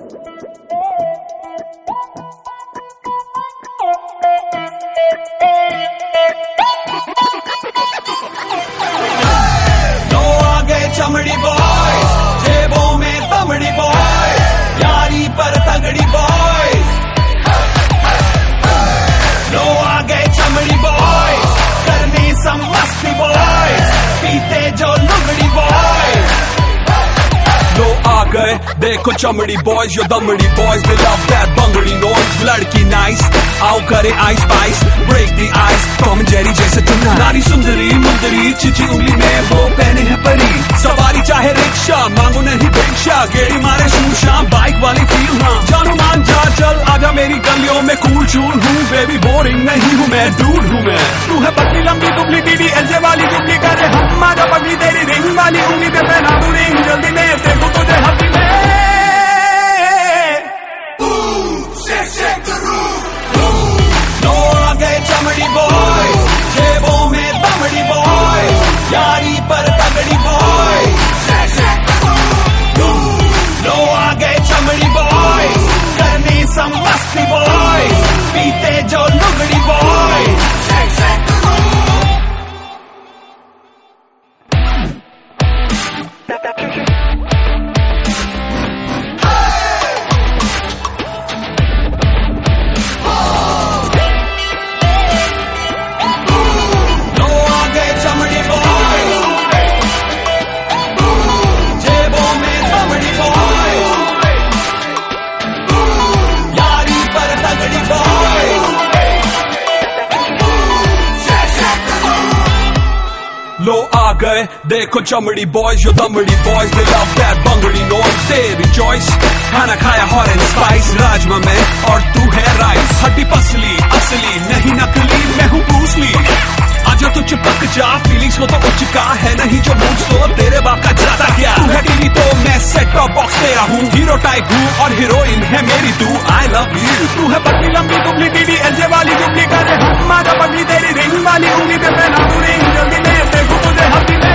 चमड़ी बॉय, जेबों में तमड़ी बॉय, यारी पर तगड़ी बॉय। लो आ गए चमड़ी बॉय, करनी सब मस्ती बॉय, पीते जो लुगड़ी बॉय। लो आ गए देखो चमड़ी बॉयज, यो दमड़ी बॉयज, दे लव दैट बंगड़ी नॉइज। लड़की नाइस, आओ करे आइस पाइस, break the ice, Tom and Jerry जैसे तुम। नारी सुंदरी मुंदरी, चिची उंगली में वो पहने है परी। सवारी चाहे रिक्शा, मांगो नहीं भिक्षा, गेड़ी मारे शूशा, बाइक वाली फील। हाँ जानू मान जा, चल आजा मेरी गलियों में, कूल चूल हूँ बेबी, बोरिंग नहीं हूँ मैं, डूड हूँ मैं। तू है पतली लंबी दुबली टीडी एलजे वाली जुबली, करे हम आजा पगली तेरी रिंग वाली उंगली पे पहना दूं रिंग, जल्दी में देखो तुझे हफ्ती में। लो आ गए चमड़ी बॉय, जेबों में तमड़ी बॉय, यारी पर तगड़ी बॉय। लो आ गए चमड़ी बॉय, करनी सब मस्ती बॉय, पीते जो लुगड़ी बॉय। लो आ गए देखो चमड़ी बॉयज, यो दमड़ी बॉयज, दे लव दैट बंगड़ी नॉइज। तेरी चॉइस खाना खाया हॉट एंड स्पाइस, राजमा में और तू है राइस। हड्डी पसली असली नहीं नकली, मैं हूँ ब्रूस ली। आजा तू चिपक जा, फीलिंग्स को तो उचका है नहीं जो मूड्स तो तेरे बाप का जाता क्या। तू है टीवी तो मैं सेट टॉप बॉक्स तेरा हूँ, हीरो टाइप हूँ और हीरोइन है मेरी तू। I love you. तू है पतली लंबी दुबली टीडी एलजे वाली जुबली, करे हम आजा पगली तेरी रिंग वाली उंगली पे पहना दूं रिंग, जल्दी में देखो तुझे हफ्ती में।